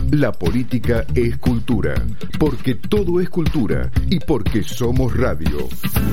La política es cultura, porque todo es cultura y porque somos radio.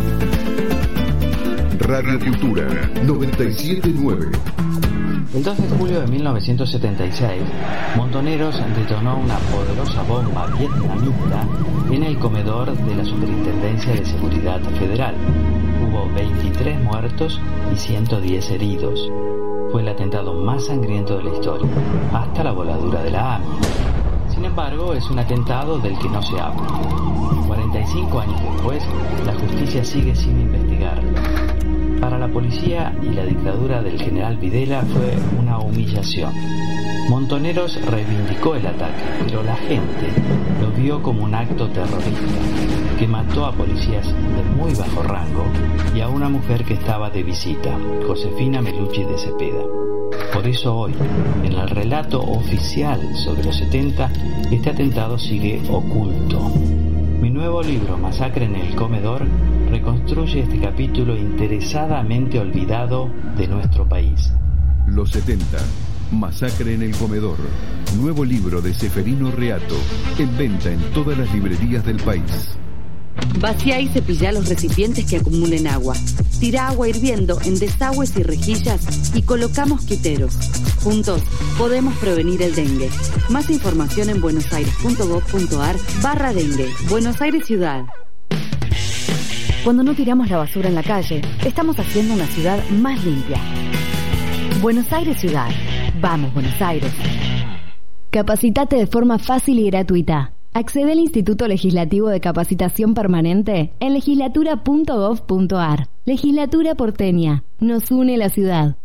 Radio Cultura 979. El 2 de julio de 1976, Montoneros detonó una poderosa bomba vietnamita en el comedor de la Superintendencia de Seguridad Federal. Hubo 23 muertos y 110 heridos. Fue el atentado más sangriento de la historia, hasta la voladura de la AMIA. Sin embargo, es un atentado del que no se habla. 45 años después, la justicia sigue sin investigarlo. Para la policía y la dictadura del general Videla fue una humillación. Montoneros reivindicó el ataque, pero la gente lo vio como un acto terrorista que mató a policías de muy bajo rango y a una mujer que estaba de visita, Josefina Melucci de Cepeda. Por eso hoy, en el relato oficial sobre los 70, este atentado sigue oculto. Mi nuevo libro, Masacre en el Comedor, reconstruye este capítulo interesadamente olvidado de nuestro país. Los 70, Masacre en el Comedor. Nuevo libro de Seferino Reato, en venta en todas las librerías del país. Vacía y cepilla los recipientes que acumulen agua. Tira agua hirviendo en desagües y rejillas y colocamos quiteros. Juntos podemos prevenir el dengue. Más información en buenosaires.gov.ar/dengue. Buenos Aires Ciudad. Cuando no tiramos la basura en la calle, estamos haciendo una ciudad más limpia. Buenos Aires Ciudad. Vamos, Buenos Aires. Capacitate de forma fácil y gratuita. Accede al Instituto Legislativo de Capacitación Permanente en legislatura.gov.ar. Legislatura porteña. Nos une la ciudad.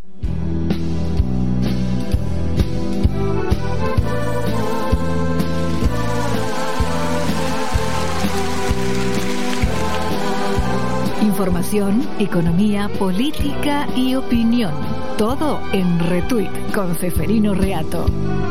Información, economía, política y opinión. Todo en Retweet con Seferino Reato.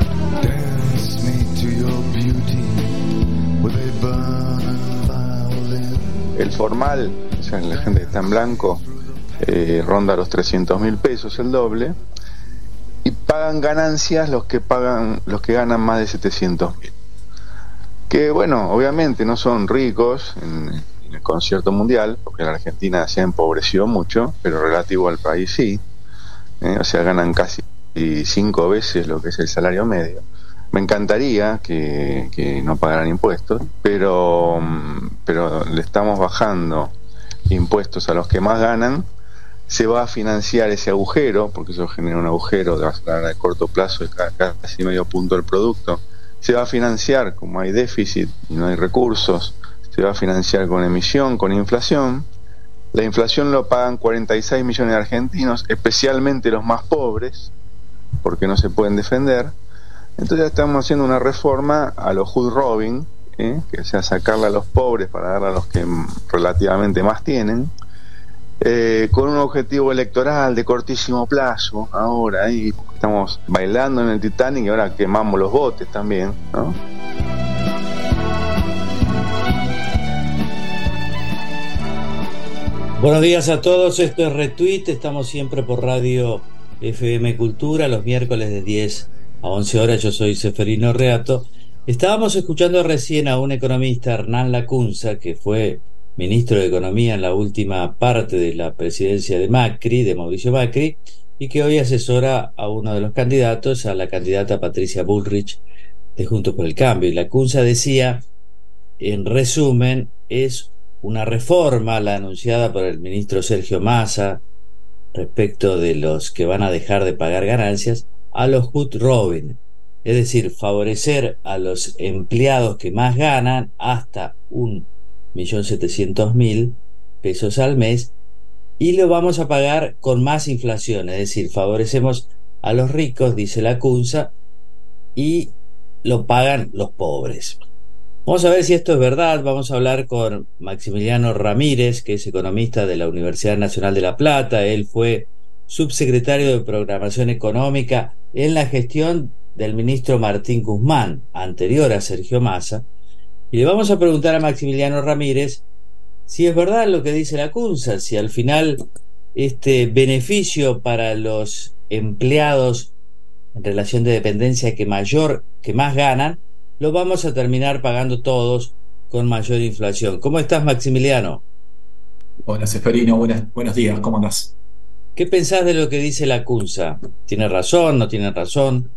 El formal, o sea, la gente que está en blanco, ronda los 300.000 pesos, el doble, y pagan ganancias los que ganan más de 700.000. Que bueno, obviamente no son ricos en el concierto mundial, porque la Argentina se ha empobrecido mucho, pero relativo al país sí, o sea, ganan casi 5 veces lo que es el salario medio. Me encantaría que no pagaran impuestos, pero le estamos bajando impuestos a los que más ganan. Se va a financiar ese agujero, porque eso genera un agujero de corto plazo de casi medio punto del producto. Se va a financiar, como hay déficit y no hay recursos, se va a financiar con emisión, con inflación. La inflación lo pagan 46 millones de argentinos, especialmente los más pobres, porque no se pueden defender. Entonces estamos haciendo una reforma a los hood robbing, que sea sacarle a los pobres para darle a los que relativamente más tienen, con un objetivo electoral de cortísimo plazo. Ahora ahí estamos bailando en el Titanic y ahora quemamos los botes también, ¿no? Buenos días a todos, esto es Retweet, estamos siempre por Radio FM Cultura, los miércoles de 10 a 11 horas. Yo soy Seferino Reato. Estábamos escuchando recién a un economista, Hernán Lacunza, que fue ministro de Economía en la última parte de la presidencia de Macri, de Mauricio Macri, y que hoy asesora a uno de los candidatos, a la candidata Patricia Bullrich de Juntos por el Cambio. Y Lacunza decía, en resumen, es una reforma la anunciada por el ministro Sergio Massa respecto de los que van a dejar de pagar ganancias a los hood robbing, es decir, favorecer a los empleados que más ganan hasta 1.700.000 pesos al mes, y lo vamos a pagar con más inflación, es decir, favorecemos a los ricos, dice Lacunza, y lo pagan los pobres. Vamos a ver si esto es verdad. Vamos a hablar con Maximiliano Ramírez, que es economista de la Universidad Nacional de La Plata. Él fue subsecretario de Programación Económica en la gestión del ministro Martín Guzmán, anterior a Sergio Massa. Y le vamos a preguntar a Maximiliano Ramírez si es verdad lo que dice Lacunza, si al final este beneficio para los empleados en relación de dependencia que más ganan lo vamos a terminar pagando todos con mayor inflación. ¿Cómo estás, Maximiliano? Hola, Seferino, buenos días, ¿cómo andás? ¿Qué pensás de lo que dice la CUNSA? ¿Tiene razón, no tiene razón?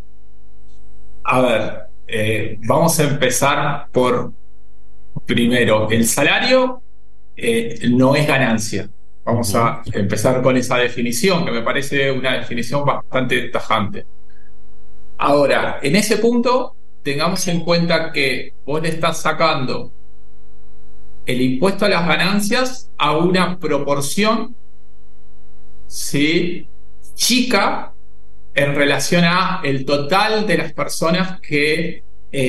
A ver, vamos a empezar por, primero, el salario no es ganancia. Vamos a empezar con esa definición, que me parece una definición bastante tajante. Ahora, en ese punto, tengamos en cuenta que vos le estás sacando el impuesto a las ganancias a una proporción, ¿sí?, chica en relación a el total de las personas que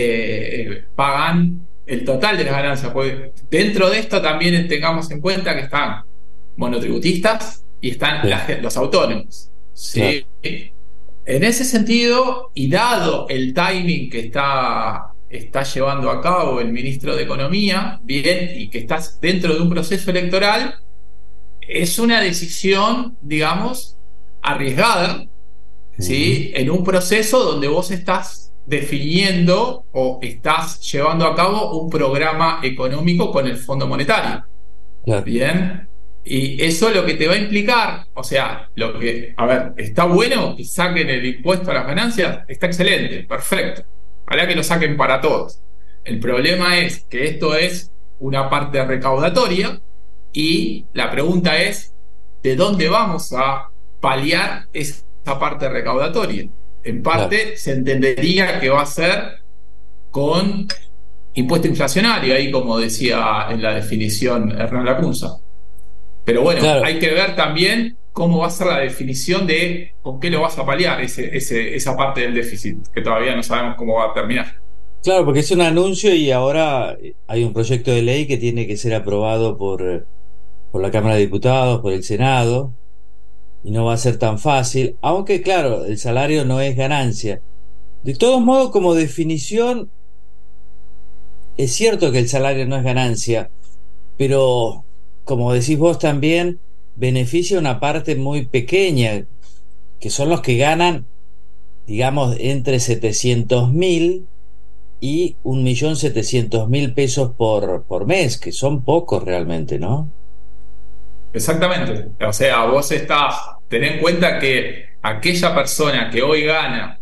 pagan el total de las ganancias. Porque dentro de esto también tengamos en cuenta que están monotributistas y están los autónomos, ¿sí? Claro. En ese sentido, y dado el timing que está llevando a cabo el ministro de Economía, bien, y que estás dentro de un proceso electoral, es una decisión, digamos, arriesgada, ¿sí?, en un proceso donde vos estás definiendo o estás llevando a cabo un programa económico con el Fondo Monetario. Claro. Bien. Y eso lo que te va a implicar, o sea, a ver, está bueno que saquen el impuesto a las ganancias, está excelente, perfecto. Ojalá que lo saquen para todos. El problema es que esto es una parte recaudatoria y la pregunta es, ¿de dónde vamos a paliar esa parte recaudatoria? En parte se entendería que va a ser con impuesto inflacionario, ahí como decía en la definición Hernán Lacunza. Pero bueno, hay que ver también cómo va a ser la definición de con qué lo vas a paliar esa parte del déficit, que todavía no sabemos cómo va a terminar. Claro, porque es un anuncio y ahora hay un proyecto de ley que tiene que ser aprobado por la Cámara de Diputados, por el Senado, y no va a ser tan fácil, aunque claro, el salario no es ganancia. De todos modos, como definición, es cierto que el salario no es ganancia, pero como decís vos también, beneficia una parte muy pequeña, que son los que ganan, digamos, entre 700.000 y 1.700.000 pesos por mes, que son pocos realmente, ¿no? Exactamente. O sea, vos ten en cuenta que aquella persona que hoy gana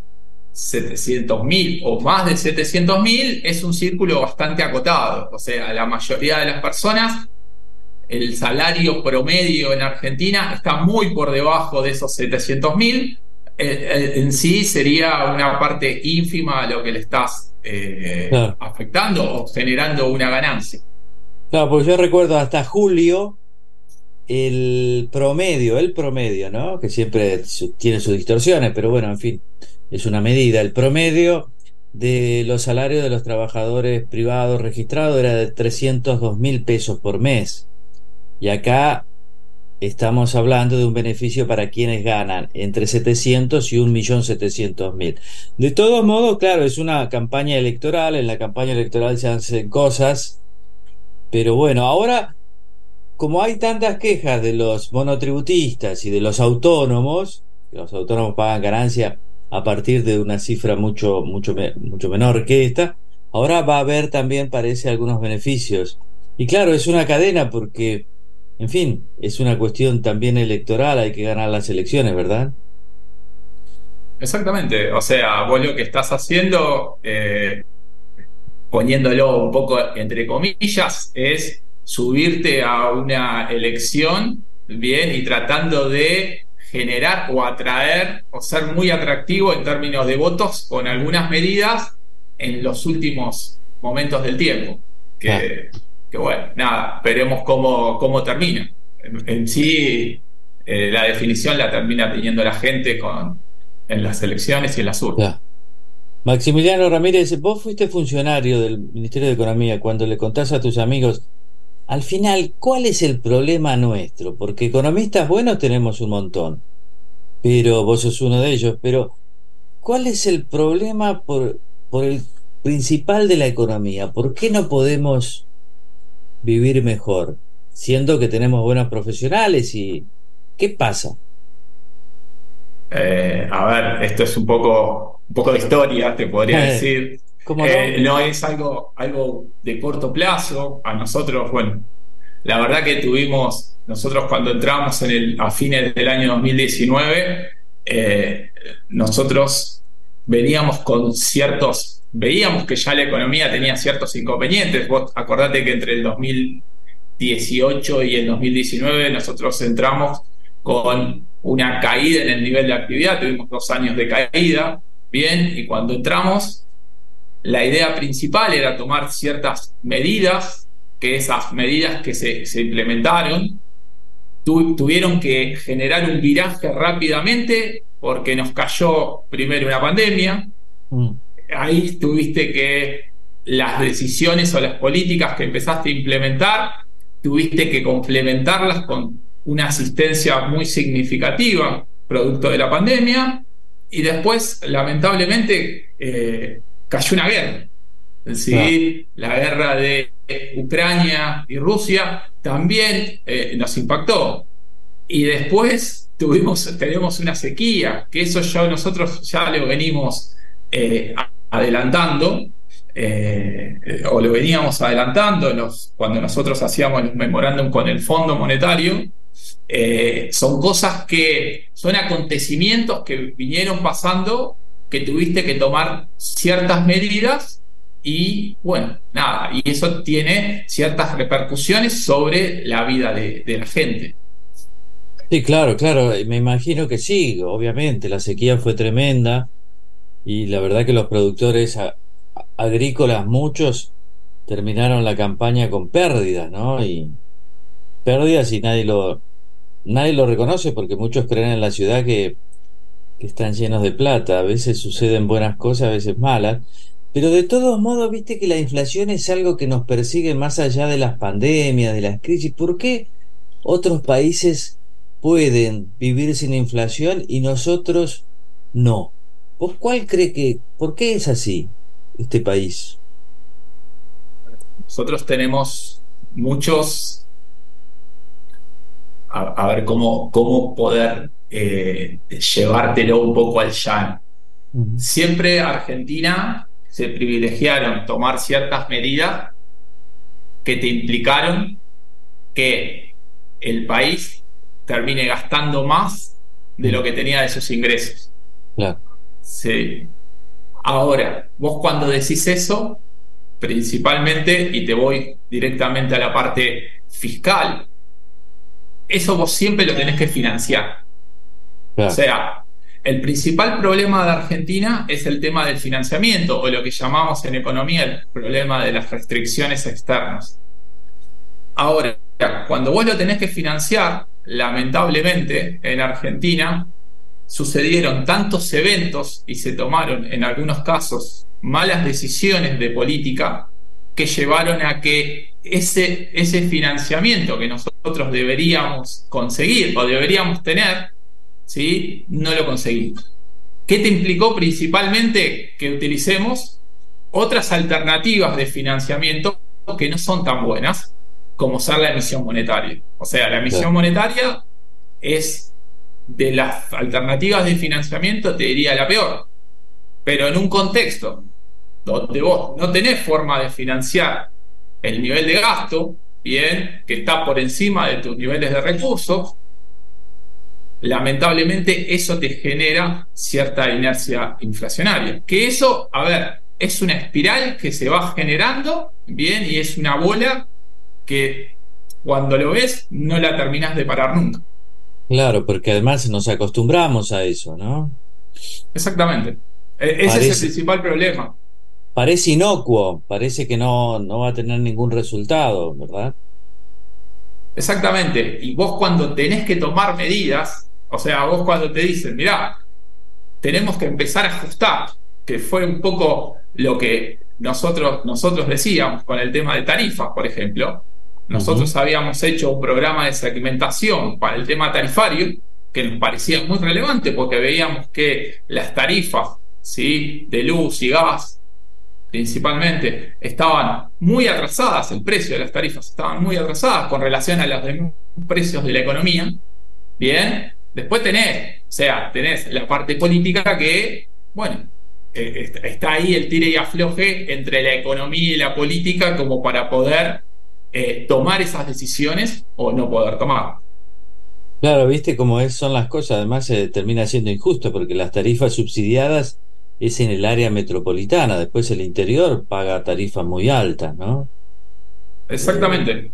700.000 o más de 700.000 es un círculo bastante acotado. O sea, la mayoría de las personas, el salario promedio en Argentina está muy por debajo de esos 700.000. En sí sería una parte ínfima a lo que le estás afectando o generando una ganancia. Claro, porque yo recuerdo hasta julio el promedio, ¿no?, que siempre tiene sus distorsiones, pero bueno, en fin, es una medida. El promedio de los salarios de los trabajadores privados registrados era de 302.000 pesos por mes. Y acá estamos hablando de un beneficio para quienes ganan entre 700 y 1.700.000. De todos modos, claro, es una campaña electoral, en la campaña electoral se hacen cosas, pero bueno, ahora, como hay tantas quejas de los monotributistas y de los autónomos, que los autónomos pagan ganancia a partir de una cifra mucho menor que esta, ahora va a haber también, parece, algunos beneficios. Y claro, es una cadena porque, en fin, es una cuestión también electoral, hay que ganar las elecciones, ¿verdad? Exactamente, o sea, vos lo que estás haciendo, poniéndolo un poco entre comillas, es subirte a una elección, bien, y tratando de generar o atraer o ser muy atractivo en términos de votos con algunas medidas en los últimos momentos del tiempo. Que bueno, nada, veremos cómo termina. En sí, la definición la termina teniendo la gente en las elecciones y en las urnas. Maximiliano Ramírez, vos fuiste funcionario del Ministerio de Economía. Cuando le contás a tus amigos, al final, ¿cuál es el problema nuestro? Porque economistas buenos tenemos un montón, pero vos sos uno de ellos. Pero ¿cuál es el problema por el principal de la economía? ¿Por qué no podemos vivir mejor, siendo que tenemos buenos profesionales? ¿Y qué pasa? A ver, esto es un poco de historia, te podría decir. ¿Cómo no? No es algo de corto plazo. A nosotros, bueno, la verdad que nosotros cuando entramos a fines del año 2019, nosotros veíamos que ya la economía tenía ciertos inconvenientes. Vos acordate que entre el 2018 y el 2019 nosotros entramos con una caída en el nivel de actividad, tuvimos 2 años de caída, bien, y cuando entramos, la idea principal era tomar ciertas medidas, que esas medidas que se implementaron tuvieron que generar un viraje rápidamente porque nos cayó primero una pandemia. Ahí tuviste que las decisiones o las políticas que empezaste a implementar, tuviste que complementarlas con una asistencia muy significativa producto de la pandemia, y después lamentablemente cayó una guerra. ¿Sí? La guerra de Ucrania y Rusia también nos impactó, y después tenemos una sequía, que eso nosotros ya lo venimos adelantando, o lo veníamos adelantando cuando nosotros hacíamos los memorándum con el Fondo Monetario. Son cosas son acontecimientos que vinieron pasando, que tuviste que tomar ciertas medidas, y bueno, nada, y eso tiene ciertas repercusiones sobre la vida de la gente. Sí, claro, me imagino que sí, obviamente, la sequía fue tremenda, y la verdad que los productores agrícolas, muchos, terminaron la campaña con pérdidas, ¿no? Y pérdidas, y nadie lo reconoce, porque muchos creen en la ciudad que están llenos de plata. A veces suceden buenas cosas, a veces malas, pero de todos modos, viste que la inflación es algo que nos persigue más allá de las pandemias, de las crisis. ¿Por qué otros países pueden vivir sin inflación y nosotros no? ¿Vos por qué es así este país? Nosotros tenemos muchos... A ver cómo poder llevártelo un poco al llano. Siempre Argentina se privilegiaron tomar ciertas medidas que te implicaron que el país termine gastando más de lo que tenía de sus ingresos. Claro. Sí. Ahora, vos cuando decís eso, principalmente, y te voy directamente a la parte fiscal, eso vos siempre lo tenés que financiar. Claro. O sea, el principal problema de Argentina es el tema del financiamiento, o lo que llamamos en economía el problema de las restricciones externas. Ahora, cuando vos lo tenés que financiar, lamentablemente en Argentina sucedieron tantos eventos y se tomaron en algunos casos malas decisiones de política que llevaron a que ese financiamiento que nosotros deberíamos conseguir o deberíamos tener, ¿sí?, no lo conseguimos. ¿Qué te implicó? Principalmente que utilicemos otras alternativas de financiamiento que no son tan buenas como ser la emisión monetaria. O sea, la emisión monetaria es de las alternativas de financiamiento, te diría, la peor. Pero en un contexto donde vos no tenés forma de financiar el nivel de gasto, bien, que está por encima de tus niveles de recursos, lamentablemente eso te genera cierta inercia inflacionaria. Que eso, a ver, es una espiral que se va generando, bien, y es una bola que cuando lo ves no la terminás de parar nunca. Claro, porque además nos acostumbramos a eso, ¿no? Exactamente. Ese es el principal problema. Parece inocuo, parece que no va a tener ningún resultado, ¿verdad? Exactamente. Y vos cuando tenés que tomar medidas, o sea, vos cuando te dicen, mirá, tenemos que empezar a ajustar, que fue un poco lo que nosotros decíamos con el tema de tarifas, por ejemplo. Nosotros habíamos hecho un programa de segmentación para el tema tarifario que nos parecía muy relevante porque veíamos que las tarifas, ¿sí?, de luz y gas principalmente estaban muy atrasadas, el precio de las tarifas estaban muy atrasadas con relación a los demás precios de la economía. Bien, después tenés la parte política que, bueno, está ahí el tire y afloje entre la economía y la política como para poder tomar esas decisiones o no poder tomar. Claro, viste cómo son las cosas. Además, termina siendo injusto porque las tarifas subsidiadas es en el área metropolitana. Después el interior paga tarifas muy altas, ¿no? Exactamente.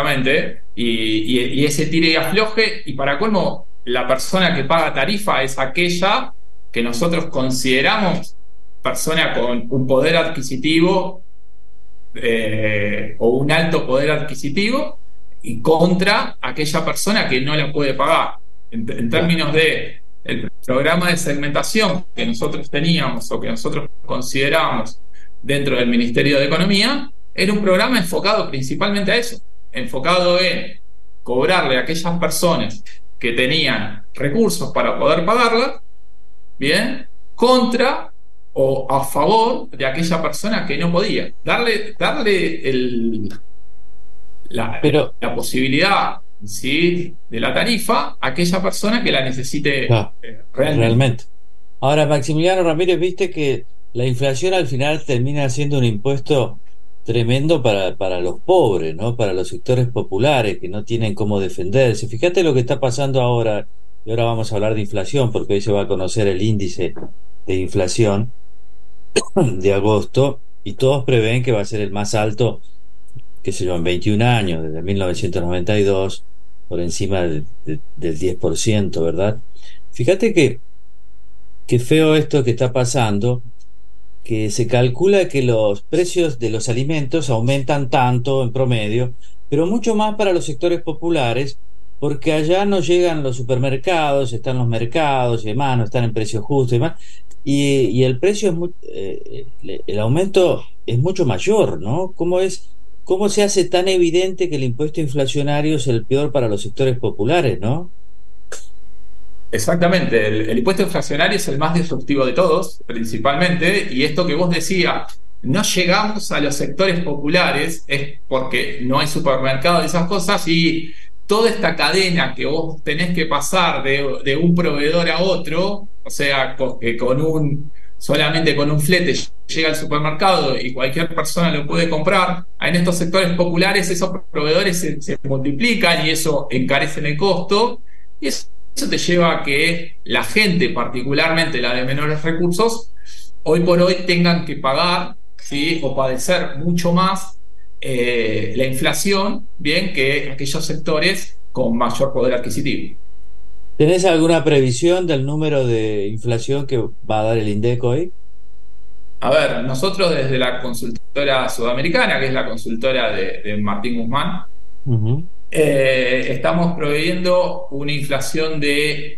Y ese tire y afloje, y para colmo, la persona que paga tarifa es aquella que nosotros consideramos persona con un poder adquisitivo o un alto poder adquisitivo, y contra aquella persona que no la puede pagar. En términos de el programa de segmentación que nosotros teníamos o que nosotros consideramos dentro del Ministerio de Economía, era un programa enfocado principalmente a eso, enfocado en cobrarle a aquellas personas que tenían recursos para poder pagarla, bien, contra o a favor de aquella persona que no podía. Darle la posibilidad, ¿sí?, de la tarifa a aquella persona que la necesite realmente. Ahora, Maximiliano Ramírez, viste que la inflación al final termina siendo un impuesto tremendo para los pobres, ¿no? Para los sectores populares que no tienen cómo defenderse. Fíjate lo que está pasando ahora, y ahora vamos a hablar de inflación porque hoy se va a conocer el índice de inflación de agosto y todos prevén que va a ser el más alto, qué sé yo, en 21 años, desde 1992, por encima del 10%, ¿verdad? Fíjate que feo esto que está pasando, que se calcula que los precios de los alimentos aumentan tanto en promedio, pero mucho más para los sectores populares, porque allá no llegan los supermercados, están los mercados y demás, no están en precios justos y demás, y el precio el aumento es mucho mayor, ¿no? ¿Cómo se hace tan evidente que el impuesto inflacionario es el peor para los sectores populares, no? Exactamente, el impuesto inflacionario es el más disruptivo de todos, principalmente, y esto que vos decías, no llegamos a los sectores populares, es porque no hay supermercado y esas cosas, y toda esta cadena que vos tenés que pasar de un proveedor a otro, o sea, solamente con un flete llega al supermercado y cualquier persona lo puede comprar. En estos sectores populares esos proveedores se multiplican y eso encarece el costo, y eso te lleva a que la gente, particularmente la de menores recursos, hoy por hoy tengan que pagar, ¿sí?, o padecer mucho más la inflación, bien, que aquellos sectores con mayor poder adquisitivo. ¿Tenés alguna previsión del número de inflación que va a dar el INDEC hoy? A ver, nosotros desde la consultora sudamericana, que es la consultora de Martín Guzmán, estamos previendo una inflación de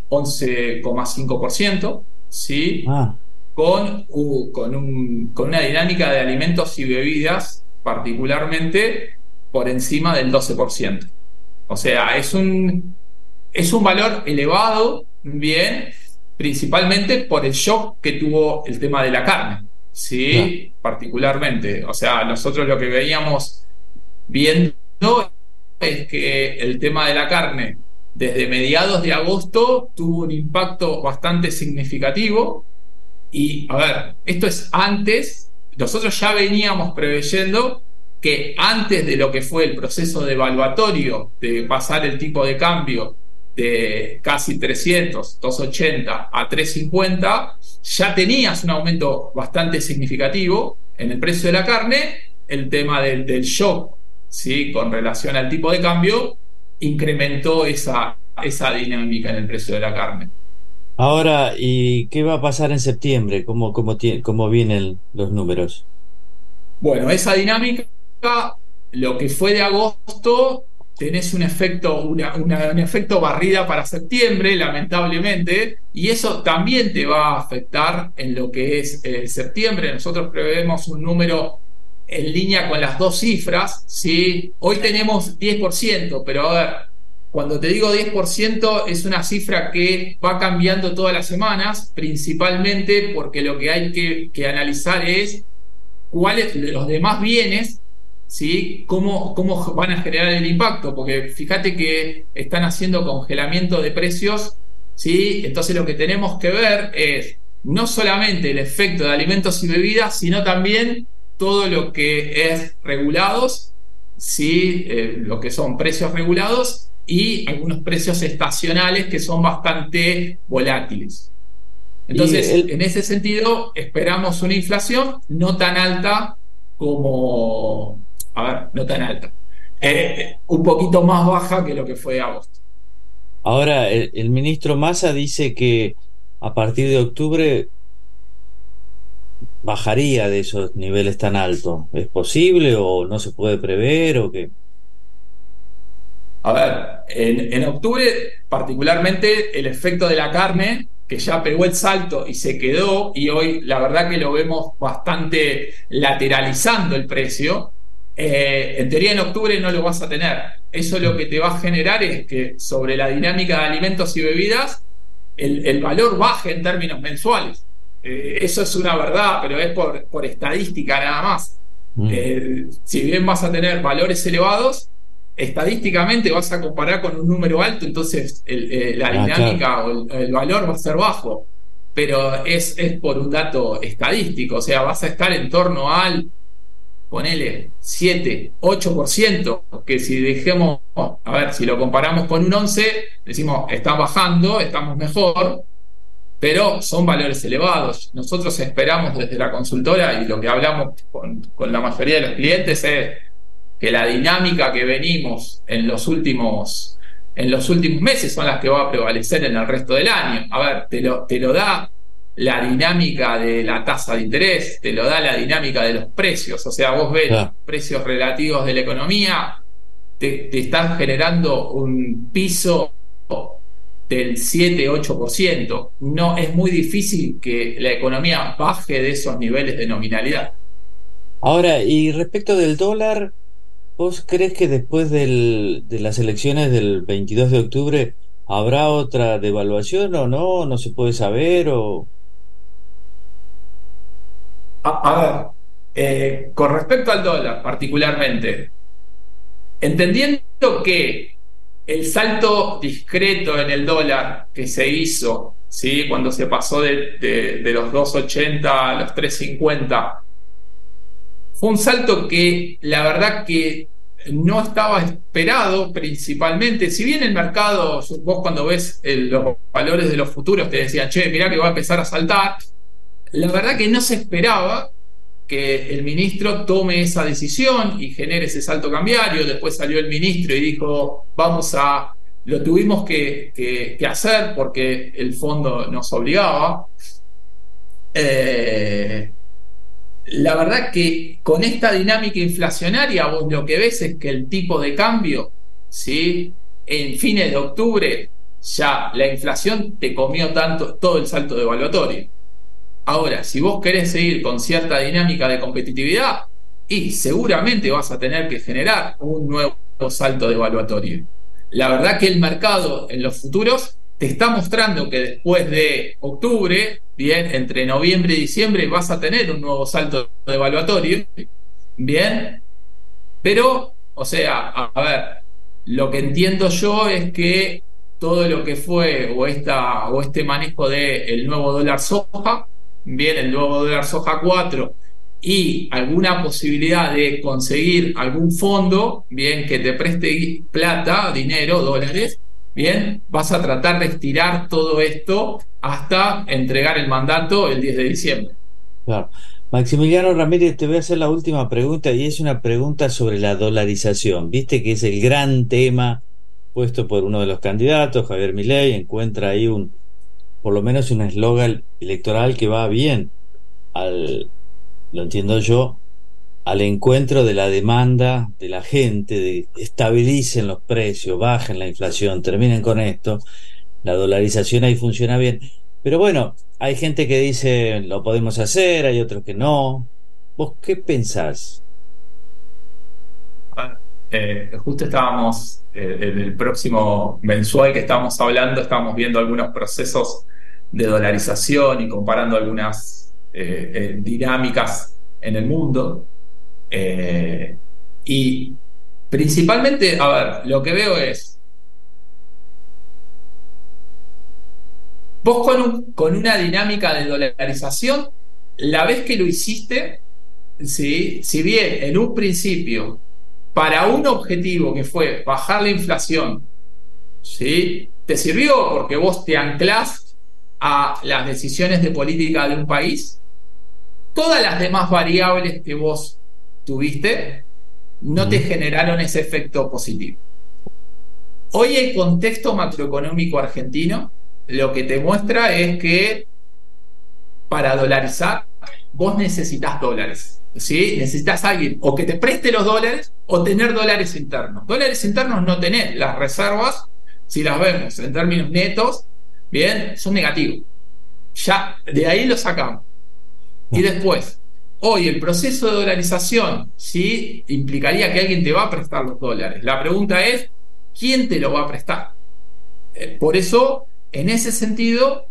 11,5%, ¿sí? Con una dinámica de alimentos y bebidas particularmente por encima del 12%. O sea, es un valor elevado, bien, principalmente por el shock que tuvo el tema de la carne, ¿sí? Particularmente. O sea, nosotros lo que veíamos viendo es que el tema de la carne desde mediados de agosto tuvo un impacto bastante significativo. Y, a ver, esto es antes, nosotros ya veníamos preveyendo que antes de lo que fue el proceso devaluatorio de pasar el tipo de cambio de casi 300, 280 a 350, ya tenías un aumento bastante significativo en el precio de la carne. El tema del shock, ¿sí?, con relación al tipo de cambio, incrementó esa dinámica en el precio de la carne. Ahora, ¿y qué va a pasar en septiembre? ¿Cómo vienen los números? Bueno, esa dinámica, lo que fue de agosto, tenés un efecto barrida para septiembre, lamentablemente, y eso también te va a afectar en lo que es septiembre. Nosotros prevemos un número en línea con las dos cifras, ¿sí? Hoy tenemos 10%, pero a ver, cuando te digo 10% es una cifra que va cambiando todas las semanas, principalmente porque lo que hay que analizar es cuáles los demás bienes, ¿sí?, cómo van a generar el impacto, porque fíjate que están haciendo congelamiento de precios, ¿sí? Entonces lo que tenemos que ver es no solamente el efecto de alimentos y bebidas, sino también todo lo que es regulados, ¿sí? Lo que son precios regulados y algunos precios estacionales que son bastante volátiles. Entonces, en ese sentido, esperamos una inflación no tan alta como... no tan alta. Un poquito más baja que lo que fue agosto. Ahora, el ministro Massa dice que a partir de octubre bajaría de esos niveles tan altos. ¿Es posible o no se puede prever o qué? En octubre, particularmente, el efecto de la carne, que ya pegó el salto y se quedó, y hoy la verdad que lo vemos bastante lateralizando el precio. En teoría en octubre no lo vas a tener. Eso lo que te va a generar es que sobre la dinámica de alimentos y bebidas el valor baje en términos mensuales. Eso es una verdad, pero es por estadística nada más. Si bien vas a tener valores elevados, estadísticamente vas a comparar con un número alto, entonces la dinámica o el valor va a ser bajo, pero es por un dato estadístico. O sea, vas a estar en torno al, ponele 7, 8%, que si dejemos, si lo comparamos con un 11, decimos, está bajando, estamos mejor, pero son valores elevados. Nosotros esperamos desde la consultora, y lo que hablamos con la mayoría de los clientes es que la dinámica que venimos en los últimos meses son las que va a prevalecer en el resto del año. Te lo da la dinámica de la tasa de interés, te lo da la dinámica de los precios. O sea, vos ves los precios relativos de la economía, te están generando un piso del 7-8%. No, es muy difícil que la economía baje de esos niveles de nominalidad. Ahora, y respecto del dólar, ¿vos crees que después de las elecciones del 22 de octubre habrá otra devaluación o no? ¿No se puede saber? Con respecto al dólar particularmente, entendiendo que el salto discreto en el dólar que se hizo, ¿sí?, cuando se pasó de los 2.80 a los 3.50, fue un salto que la verdad que no estaba esperado principalmente. Si bien el mercado, vos cuando ves los valores de los futuros te decían, che, mirá que va a empezar a saltar, la verdad que no se esperaba que el ministro tome esa decisión y genere ese salto cambiario. Después salió el ministro y dijo, lo tuvimos que hacer porque el fondo nos obligaba. La verdad que con esta dinámica inflacionaria vos lo que ves es que el tipo de cambio, ¿sí?, en fines de octubre ya la inflación te comió todo el salto devaluatorio. Ahora, si vos querés seguir con cierta dinámica de competitividad, y seguramente vas a tener que generar un nuevo salto devaluatorio. La verdad que el mercado en los futuros te está mostrando que después de octubre, bien, entre noviembre y diciembre vas a tener un nuevo salto devaluatorio, bien, pero, o sea, lo que entiendo yo es que todo lo que fue o este manejo del nuevo dólar soja, bien, el nuevo dólar soja 4 y alguna posibilidad de conseguir algún fondo, bien, que te preste plata, dinero, dólares, bien, vas a tratar de estirar todo esto hasta entregar el mandato el 10 de diciembre. Claro. Maximiliano Ramírez, te voy a hacer la última pregunta, y es una pregunta sobre la dolarización. Viste que es el gran tema puesto por uno de los candidatos, Javier Milei. Encuentra ahí por lo menos un eslogan electoral que va bien lo entiendo yo, al encuentro de la demanda de la gente, de estabilicen los precios, bajen la inflación, terminen con esto. La dolarización ahí funciona bien. Pero bueno, hay gente que dice lo podemos hacer, hay otros que no. ¿Vos qué pensás? Justo estábamos, en el próximo mensual que estamos hablando, estamos viendo algunos procesos de dolarización y comparando algunas dinámicas en el mundo. Y principalmente, lo que veo es Vos con una dinámica de dolarización, la vez que lo hiciste, ¿sí? Si bien en un principio, para un objetivo que fue bajar la inflación, ¿sí? Te sirvió porque vos te anclás a las decisiones de política de un país, todas las demás variables que vos tuviste no te generaron ese efecto positivo. Hoy el contexto macroeconómico argentino lo que te muestra es que para dolarizar vos necesitas dólares, ¿sí? Necesitas alguien o que te preste los dólares o tener dólares internos. Dólares internos no tenés, las reservas, si las vemos en términos netos, bien, son negativos. Ya de ahí lo sacamos. Y después, hoy el proceso de dolarización, ¿sí? Implicaría que alguien te va a prestar los dólares. La pregunta es, ¿quién te lo va a prestar? Por eso, en ese sentido,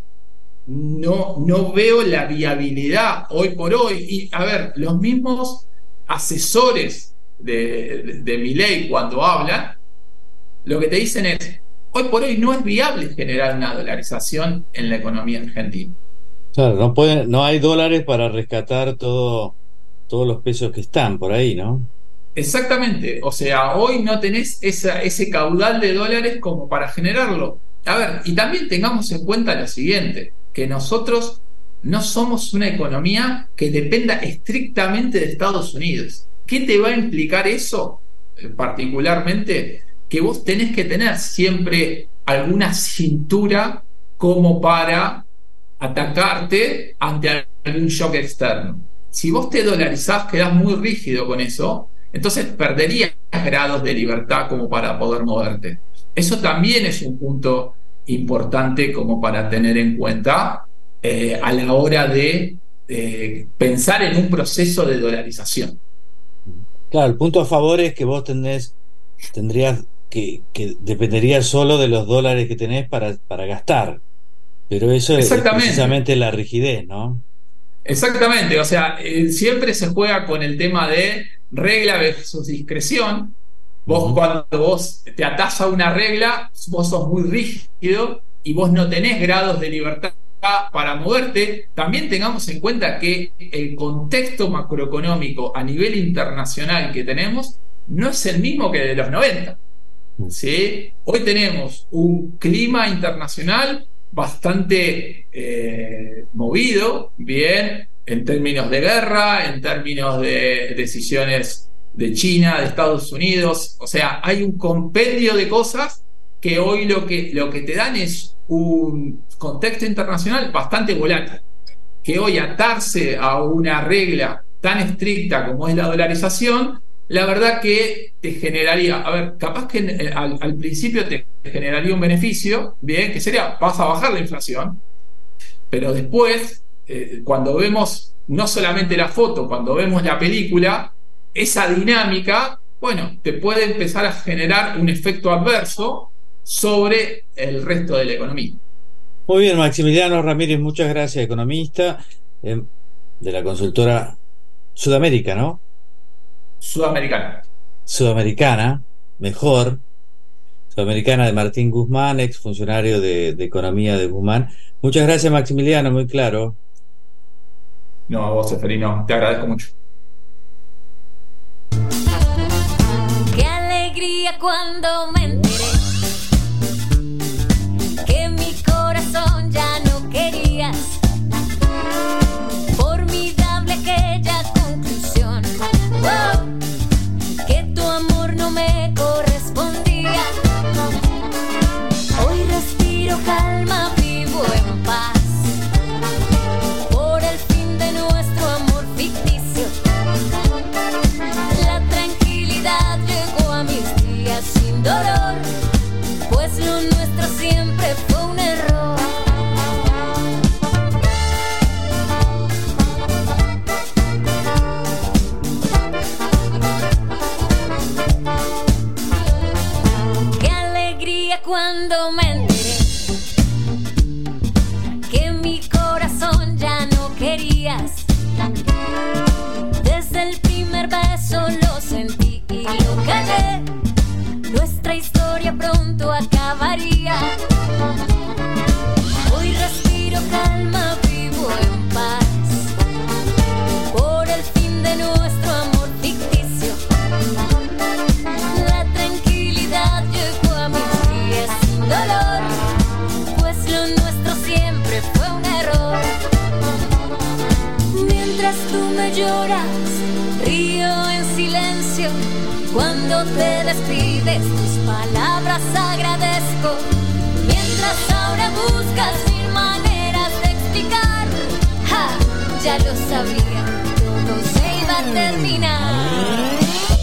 no veo la viabilidad hoy por hoy. Y a ver, los mismos asesores de Milei, cuando hablan, lo que te dicen es, hoy por hoy no es viable generar una dolarización en la economía argentina. Claro, no hay dólares para rescatar todos los pesos que están por ahí, ¿no? Exactamente, o sea, hoy no tenés ese caudal de dólares como para generarlo. A ver, y también tengamos en cuenta lo siguiente, que nosotros no somos una economía que dependa estrictamente de Estados Unidos. ¿Qué te va a implicar eso? Particularmente, que vos tenés que tener siempre alguna cintura como para atacarte ante algún shock externo. Si vos te dolarizás, quedás muy rígido con eso, entonces perderías grados de libertad como para poder moverte. Eso también es un punto importante como para tener en cuenta a la hora de pensar en un proceso de dolarización. Claro, el punto a favor es que vos tendrías que dependería solo de los dólares que tenés para gastar. Pero eso es precisamente la rigidez, ¿no? Exactamente, o sea, siempre se juega con el tema de regla versus discreción. Vos cuando vos te atás a una regla, vos sos muy rígido y vos no tenés grados de libertad para moverte. También tengamos en cuenta que el contexto macroeconómico a nivel internacional que tenemos no es el mismo que de los 90. ¿Sí? Hoy tenemos un clima internacional bastante movido, bien, en términos de guerra, en términos de decisiones de China, de Estados Unidos. O sea, hay un compendio de cosas que hoy lo que te dan es un contexto internacional bastante volátil, que hoy atarse a una regla tan estricta como es la dolarización, la verdad que te generaría, a ver, capaz que al principio te generaría un beneficio, bien, que sería, vas a bajar la inflación, pero después, cuando vemos no solamente la foto, cuando vemos la película, esa dinámica, bueno, te puede empezar a generar un efecto adverso sobre el resto de la economía. Muy bien, Maximiliano Ramírez, muchas gracias, economista de la consultora Sudamérica, ¿no? Sudamericana, mejor. Sudamericana de Martín Guzmán, ex funcionario de Economía de Guzmán. Muchas gracias, Maximiliano, muy claro. No, a vos, Seferino, te agradezco mucho. Qué alegría cuando me enteré que mi corazón ya no querías. Formidable aquella conclusión. Wow. Que tu amor no me correspondía. Hoy respiro calma, vivo en paz por el fin de nuestro amor ficticio. La tranquilidad llegó a mis días sin dolor, pues lo nuestro siempre fue un error. Cuando me enteré que mi corazón ya no querías, desde el primer beso lo sentí y lo callé. Nuestra historia pronto acabaría. Hoy respiro lloras, río en silencio. Cuando te despides, tus palabras agradezco. Mientras ahora buscas mil maneras de explicar, ¡ja! Ya lo sabía, todo se iba a terminar.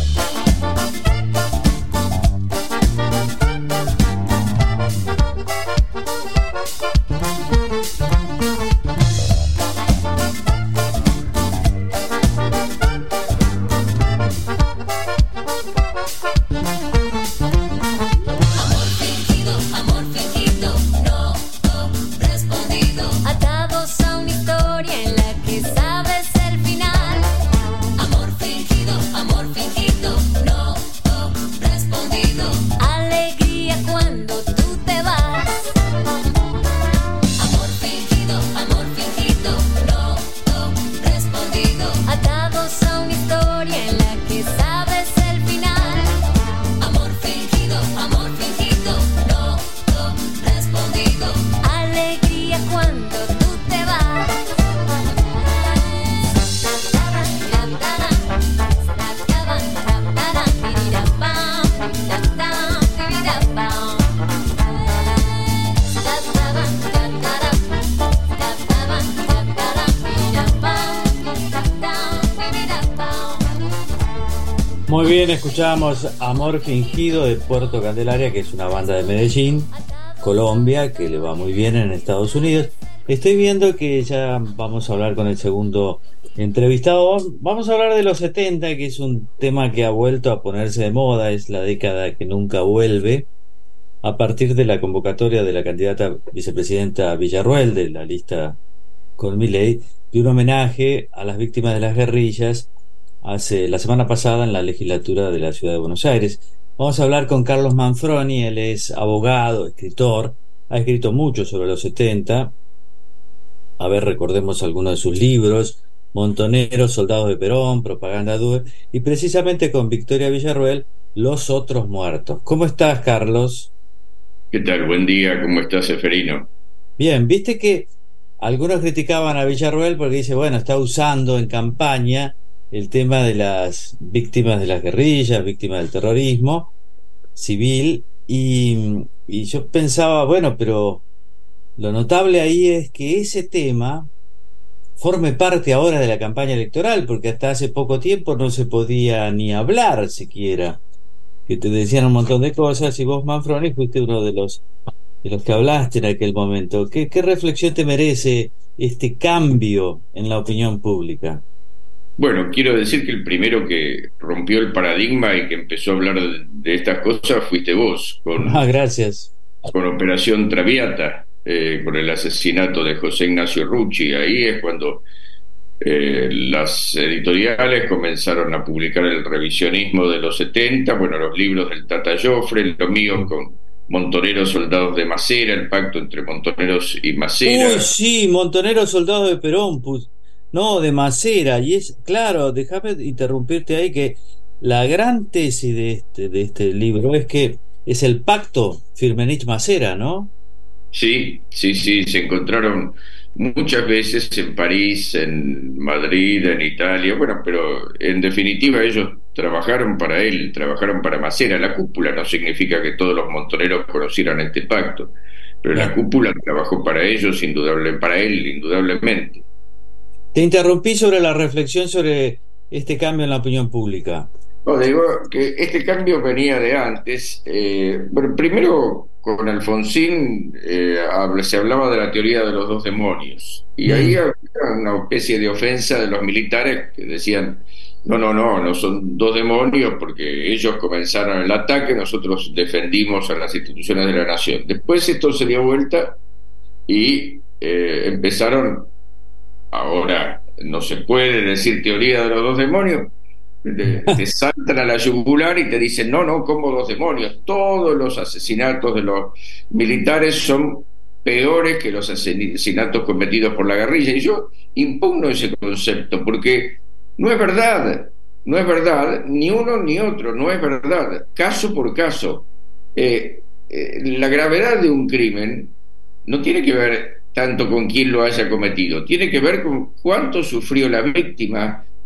Muy bien, escuchamos Amor Fingido de Puerto Candelaria, que es una banda de Medellín, Colombia, que le va muy bien en Estados Unidos. Estoy viendo que ya vamos a hablar con el segundo entrevistado. Vamos a hablar de los 70, que es un tema que ha vuelto a ponerse de moda, es la década que nunca vuelve, a partir de la convocatoria de la candidata vicepresidenta Villarruel, de la lista con Milei, de un homenaje a las víctimas de las guerrillas, la semana pasada en la legislatura de la ciudad de Buenos Aires. Vamos a hablar con Carlos Manfroni. Él es abogado, escritor, ha escrito mucho sobre los 70. A ver, recordemos algunos de sus libros: Montoneros, Soldados de Perón, Propaganda Dura, y precisamente con Victoria Villarruel, Los Otros Muertos. ¿Cómo estás, Carlos? ¿Qué tal? Buen día, ¿cómo estás, Seferino? Bien, viste que algunos criticaban a Villarruel porque dice, bueno, está usando en campaña el tema de las víctimas de las guerrillas, víctimas del terrorismo civil, y yo pensaba, bueno, pero lo notable ahí es que ese tema forme parte ahora de la campaña electoral, porque hasta hace poco tiempo no se podía ni hablar siquiera, que te decían un montón de cosas, y vos, Manfroni, fuiste uno de los que hablaste en aquel momento. ¿Qué reflexión te merece este cambio en la opinión pública? Bueno, quiero decir que el primero que rompió el paradigma y que empezó a hablar de estas cosas fuiste vos, gracias. Con Operación Traviata, con el asesinato de José Ignacio Rucci. Ahí es cuando las editoriales comenzaron a publicar el revisionismo de los 70, bueno, los libros del Tata Joffre, lo mío con Montoneros, Soldados de Macera, el pacto entre Montoneros y Macera. Uy, sí, Montoneros, Soldados de Perón, no, de Macera. Y es, claro, déjame interrumpirte ahí, que la gran tesis de este libro es que es el pacto Firmenich-Macera, ¿no? Sí, se encontraron muchas veces en París, en Madrid, en Italia, bueno, pero en definitiva ellos trabajaron para él, trabajaron para Macera. La cúpula no significa que todos los montoneros conocieran este pacto, pero la cúpula trabajó para ellos, para él, indudablemente. Te interrumpí sobre la reflexión sobre este cambio en la opinión pública. No, digo que este cambio venía de antes. Bueno, primero con Alfonsín se hablaba de la teoría de los dos demonios, y ahí había una especie de ofensa de los militares que decían no son dos demonios porque ellos comenzaron el ataque, nosotros defendimos a las instituciones de la nación. Después esto se dio vuelta y empezaron. Ahora no se puede decir teoría de los dos demonios, te saltan a la yugular y te dicen no, ¿cómo dos demonios? Todos los asesinatos de los militares son peores que los asesinatos cometidos por la guerrilla, y yo impugno ese concepto porque no es verdad, ni uno ni otro, no es verdad, caso por caso. La gravedad de un crimen no tiene que ver tanto con quién lo haya cometido, tiene que ver con cuánto sufrió la víctima,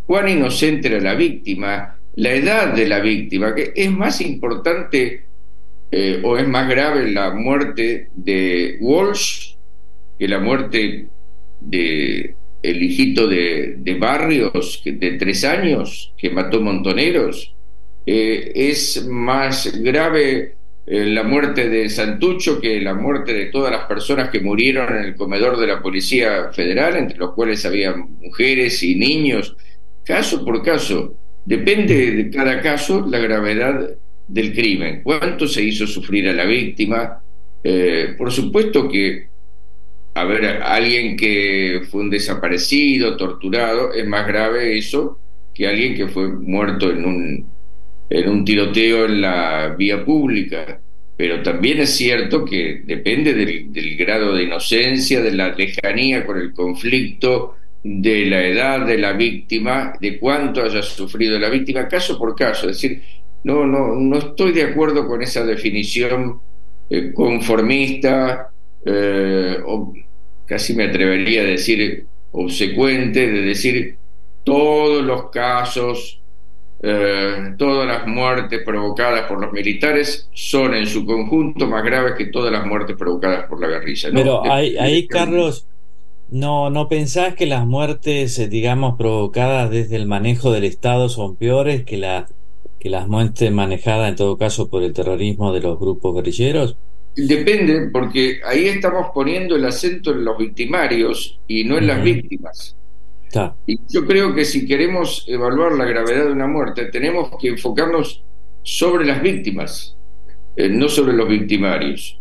cuán inocente era la víctima, la edad de la víctima, que es más importante o es más grave la muerte de Walsh que la muerte de el hijito de Barrios, de 3 años, que mató Montoneros. Es más grave la muerte de Santucho que la muerte de todas las personas que murieron en el comedor de la Policía Federal, entre los cuales había mujeres y niños. Caso por caso, depende de cada caso la gravedad del crimen, cuánto se hizo sufrir a la víctima. Por supuesto que, a ver, alguien que fue un desaparecido, torturado, es más grave eso que alguien que fue muerto en un tiroteo en la vía pública. Pero también es cierto que depende del grado de inocencia, de la lejanía con el conflicto, de la edad de la víctima, de cuánto haya sufrido la víctima, caso por caso. Es decir, no estoy de acuerdo con esa definición conformista, o casi me atrevería a decir obsecuente, de decir todos los casos, todas las muertes provocadas por los militares son en su conjunto más graves que todas las muertes provocadas por la guerrilla. Pero ahí, Carlos, ¿no pensás que las muertes, digamos, provocadas desde el manejo del Estado son peores que las muertes manejadas en todo caso por el terrorismo de los grupos guerrilleros? Depende, porque ahí estamos poniendo el acento en los victimarios y no en las víctimas. Y yo creo que si queremos evaluar la gravedad de una muerte, tenemos que enfocarnos sobre las víctimas, no sobre los victimarios.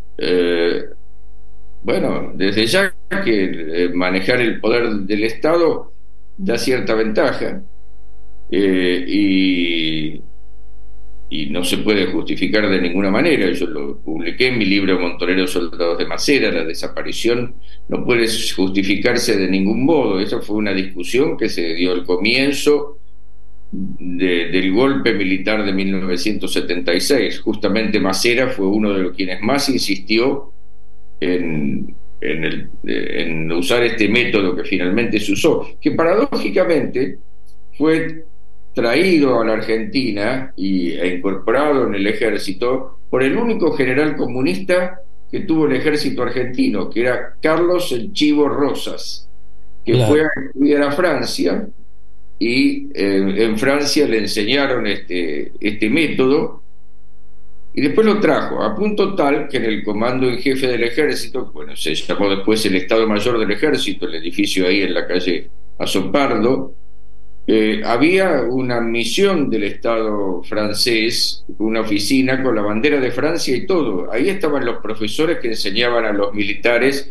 Bueno, desde ya que manejar el poder del Estado da cierta ventaja, y no se puede justificar de ninguna manera. Yo lo publiqué en mi libro Montoneros Soldados de Masera. La desaparición no puede justificarse de ningún modo. Esa fue una discusión que se dio al comienzo del golpe militar de 1976. Justamente Masera fue uno de los quienes más insistió en usar este método que finalmente se usó, que paradójicamente fue traído a la Argentina e incorporado en el ejército por el único general comunista que tuvo el ejército argentino, que era Carlos el Chivo Rosas, que fue a estudiar a Francia, y en Francia le enseñaron este método, y después lo trajo, a punto tal que en el comando en jefe del ejército, bueno, se llamó después el Estado Mayor del Ejército, el edificio ahí en la calle Azopardo, había una misión del Estado francés, una oficina con la bandera de Francia y todo. Ahí estaban los profesores que enseñaban a los militares